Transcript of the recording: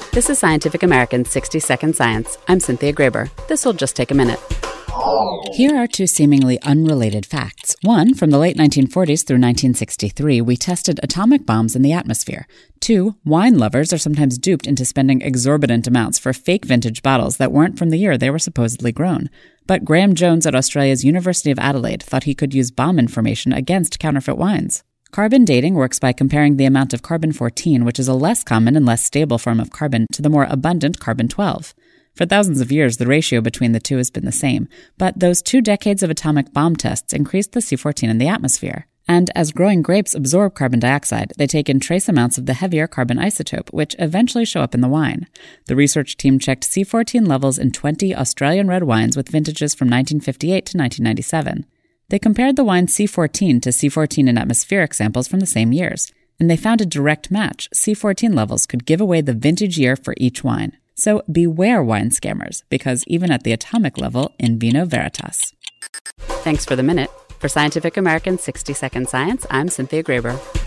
This is Scientific American's 60-Second Science. I'm Cynthia Graber. This will just take a minute. Here are two seemingly unrelated facts. One, from the late 1940s through 1963, we tested atomic bombs in the atmosphere. Two, wine lovers are sometimes duped into spending exorbitant amounts for fake vintage bottles that weren't from the year they were supposedly grown. But Graham Jones at Australia's University of Adelaide thought he could use bomb information against counterfeit wines. Carbon dating works by comparing the amount of carbon-14, which is a less common and less stable form of carbon, to the more abundant carbon-12. For thousands of years, the ratio between the two has been the same, but those 2 decades of atomic bomb tests increased the C14 in the atmosphere. And as growing grapes absorb carbon dioxide, they take in trace amounts of the heavier carbon isotope, which eventually show up in the wine. The research team checked C14 levels in 20 Australian red wines with vintages from 1958 to 1997. They compared the wine's C14 to C14 in atmospheric samples from the same years, and they found a direct match. C14 levels could give away the vintage year for each wine. So beware wine scammers, because even at the atomic level, in vino veritas. Thanks for the minute. For Scientific American's 60-Second Science, I'm Cynthia Graber.